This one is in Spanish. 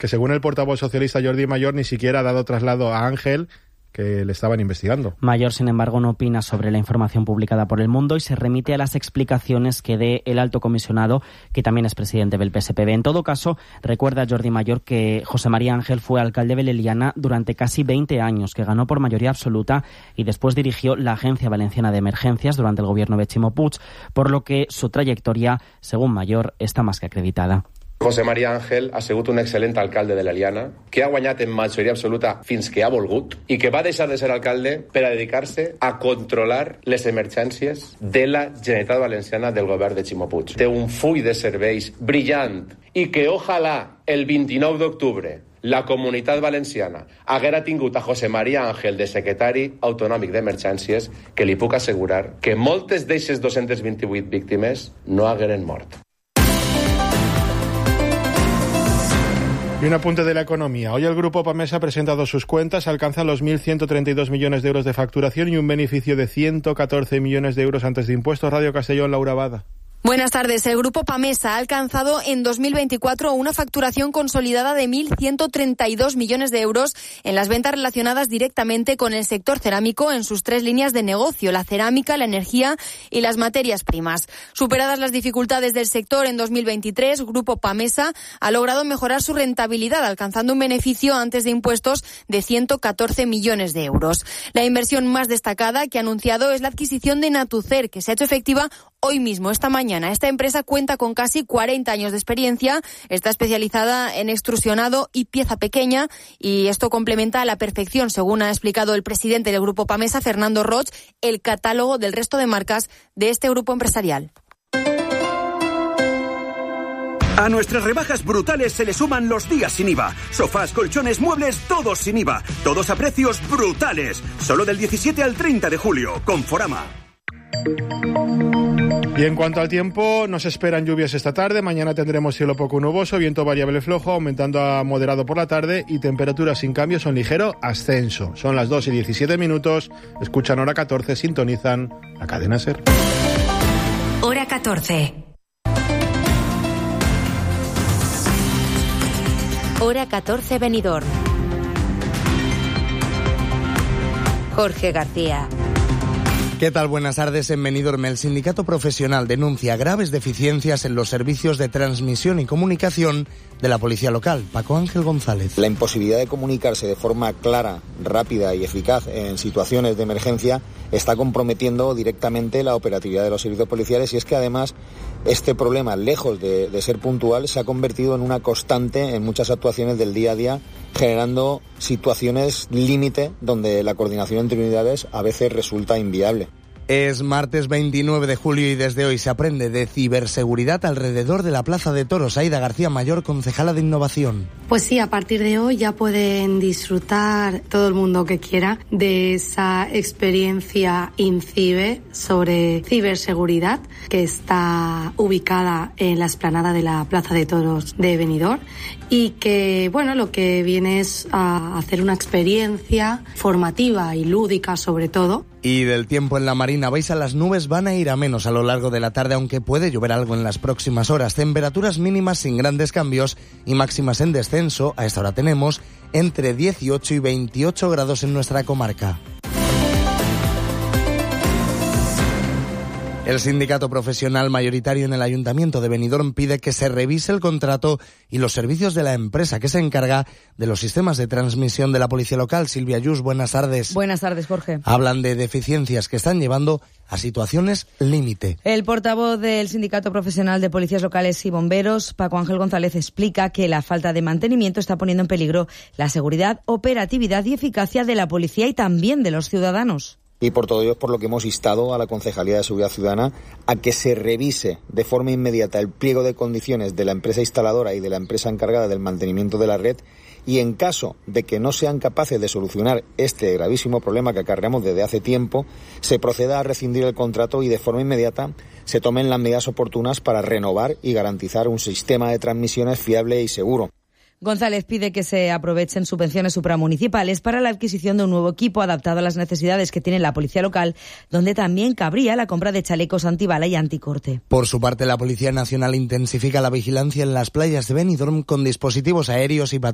que según el portavoz socialista Jordi Mayor ni siquiera ha dado traslado a Ángel, que le estaban investigando. Mayor, sin embargo, no opina sobre la información publicada por El Mundo y se remite a las explicaciones que dé el alto comisionado, que también es presidente del PSPB. En todo caso, recuerda Jordi Mayor que José María Ángel fue alcalde de Beleliana durante casi 20 años, que ganó por mayoría absoluta y después dirigió la Agencia Valenciana de Emergencias durante el gobierno de Ximo Puig, por lo que su trayectoria, según Mayor, está más que acreditada. José María Ángel ha sigut un excel·lent alcalde de l'Eliana, que ha guanyat en majoria absoluta fins que ha volgut i que va deixar de ser alcalde per a dedicar-se a controlar les emergències de la Generalitat Valenciana del govern de Ximo Puig. Té un full de serveis brillant i que ojalà el 29 d'octubre la Comunitat Valenciana haguera tingut a José María Ángel de secretari autonòmic d'emergències, que li puc assegurar que moltes d'eixes 228 víctimes no hagueren mort. Y un apunte de la economía. Hoy el Grupo Pamesa ha presentado sus cuentas, alcanza los 1.132 millones de euros de facturación y un beneficio de 114 millones de euros antes de impuestos. Radio Castellón, Laura Bada. Buenas tardes. El Grupo Pamesa ha alcanzado en 2024 una facturación consolidada de 1.132 millones de euros en las ventas relacionadas directamente con el sector cerámico en sus 3 líneas de negocio, la cerámica, la energía y las materias primas. Superadas las dificultades del sector en 2023, Grupo Pamesa ha logrado mejorar su rentabilidad, alcanzando un beneficio antes de impuestos de 114 millones de euros. La inversión más destacada que ha anunciado es la adquisición de Natucer, que se ha hecho efectiva hoy mismo, esta mañana. Esta empresa cuenta con casi 40 años de experiencia, está especializada en extrusionado y pieza pequeña y esto complementa a la perfección, según ha explicado el presidente del Grupo Pamesa, Fernando Roig, el catálogo del resto de marcas de este grupo empresarial. A nuestras rebajas brutales se le suman los días sin IVA. Sofás, colchones, muebles, todos sin IVA. Todos a precios brutales. Solo del 17 al 30 de julio. Conforama. Y en cuanto al tiempo, nos esperan lluvias esta tarde. Mañana tendremos cielo poco nuboso, viento variable flojo, aumentando a moderado por la tarde y temperaturas sin cambios en ligero ascenso. Son las 2:17. Escuchan Hora 14, sintonizan la cadena SER. Hora 14. Hora 14 Benidorm. Jorge García. ¿Qué tal? Buenas tardes. En Benidorm, el sindicato profesional denuncia graves deficiencias en los servicios de transmisión y comunicación de la policía local. Paco Ángel González. La imposibilidad de comunicarse de forma clara, rápida y eficaz en situaciones de emergencia está comprometiendo directamente la operatividad de los servicios policiales, y es que además este problema, lejos de ser puntual, se ha convertido en una constante en muchas actuaciones del día a día, generando situaciones límite donde la coordinación entre unidades a veces resulta inviable. Es martes 29 de julio y desde hoy se aprende de ciberseguridad alrededor de la Plaza de Toros. Aida García Mayor, concejala de Innovación. Pues sí, a partir de hoy ya pueden disfrutar todo el mundo que quiera de esa experiencia INCIBE sobre ciberseguridad, que está ubicada en la explanada de la Plaza de Toros de Benidorm, y que, bueno, lo que viene es a hacer una experiencia formativa y lúdica sobre todo. Y del tiempo en la Marina, vais a las nubes, van a ir a menos a lo largo de la tarde, aunque puede llover algo en las próximas horas. Temperaturas mínimas sin grandes cambios y máximas en descenso. A esta hora tenemos entre 18 y 28 grados en nuestra comarca. El sindicato profesional mayoritario en el Ayuntamiento de Benidorm pide que se revise el contrato y los servicios de la empresa que se encarga de los sistemas de transmisión de la policía local. Silvia Yus, buenas tardes. Buenas tardes, Jorge. Hablan de deficiencias que están llevando a situaciones límite. El portavoz del Sindicato Profesional de Policías Locales y Bomberos, Paco Ángel González, explica que la falta de mantenimiento está poniendo en peligro la seguridad, operatividad y eficacia de la policía y también de los ciudadanos. Y por todo ello es por lo que hemos instado a la Concejalía de Seguridad Ciudadana a que se revise de forma inmediata el pliego de condiciones de la empresa instaladora y de la empresa encargada del mantenimiento de la red, y en caso de que no sean capaces de solucionar este gravísimo problema que acarreamos desde hace tiempo, se proceda a rescindir el contrato y de forma inmediata se tomen las medidas oportunas para renovar y garantizar un sistema de transmisiones fiable y seguro. González pide que se aprovechen subvenciones supramunicipales para la adquisición de un nuevo equipo adaptado a las necesidades que tiene la policía local, donde también cabría la compra de chalecos antibala y anticorte. Por su parte, la Policía Nacional intensifica la vigilancia en las playas de Benidorm con dispositivos aéreos y